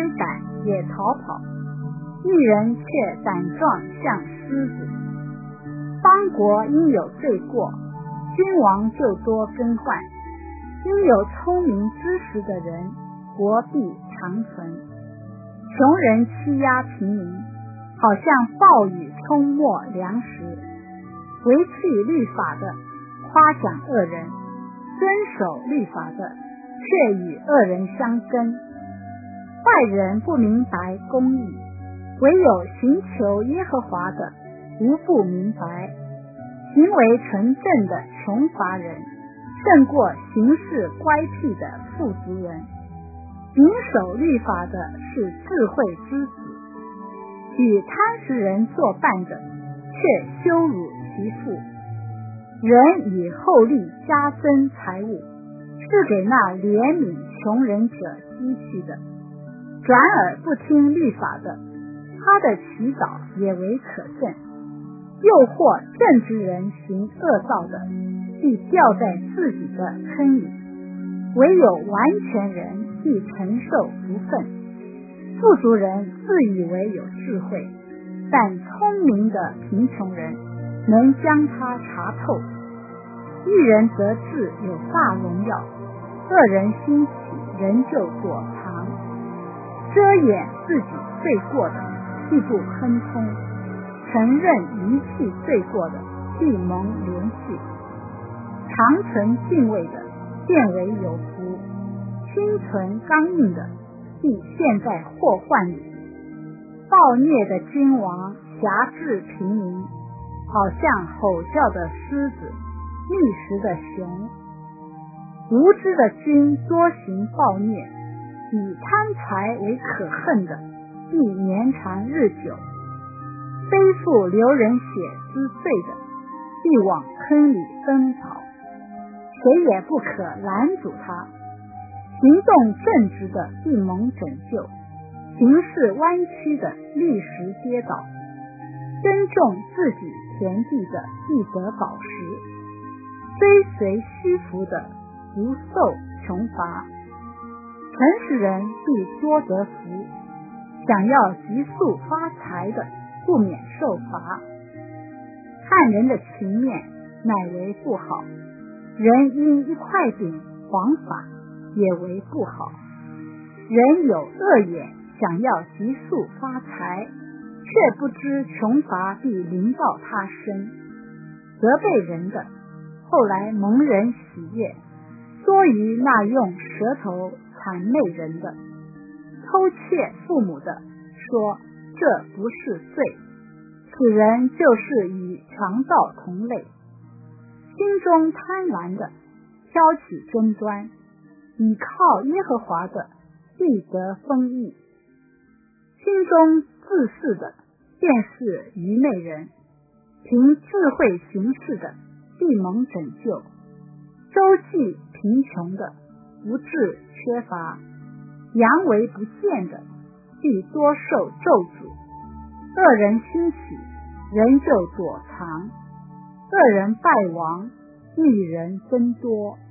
赶也逃跑，一人却胆壮像狮子。邦国因有罪过，君王就多更换，因有聪明知识的人，国必长存。穷人欺压平民，好像暴雨冲没粮食。违弃律法的夸奖恶人，遵守律法的却与恶人相争。坏人不明白公义，唯有寻求耶和华的无不明白。行为纯正的穷乏人，胜过行事乖僻的富足人。谨守律法的是智慧之子，与贪食人作伴的却羞辱其父。人以厚利加增财物，是给那怜悯穷人者积蓄的。转而不听律法的，他的祈祷也为可憎。诱惑正直人行恶造的，必掉在自己的坑里。唯有完全人必承受福分。富足人自以为有智慧，但聪明的贫穷人能将他查透。一人得志有大荣耀，恶人兴起人就躲藏。遮掩自己罪过的必不亨通，承认遗弃罪过的必蒙怜恤。长存敬畏的变为有福，心存刚硬的必陷在祸患里。暴虐的君王辖制平民，好像吼叫的狮子，觅食的熊。无知的君多行暴虐，以贪财为可恨的必年长日久。背负流人血之罪的必往坑里奔跑，谁也不可拦阻他。行动正直的必蒙拯救，行事弯曲的立时跌倒。耕种自己田地的必得饱食，追随虚浮的不受穷乏。诚实人必多得福，想要急速发财的不免受罚。看人的情面乃为不好，人因一块饼枉法也为不好。人有恶眼，想要急速发财，却不知穷乏必临到他身。责备人的后来蒙人喜悦，多于那用舌头谄媚人的。偷窃父母的说这不是罪，此人就是与强盗同类。心中贪婪的挑起争端，倚靠耶和华的必得丰益。心中自恃的便是愚昧人，凭智慧行事的必蒙拯救。周济贫穷的不致缺乏，佯为不见的必多受咒诅。恶人兴起，人就躲藏；恶人败亡，义人增多。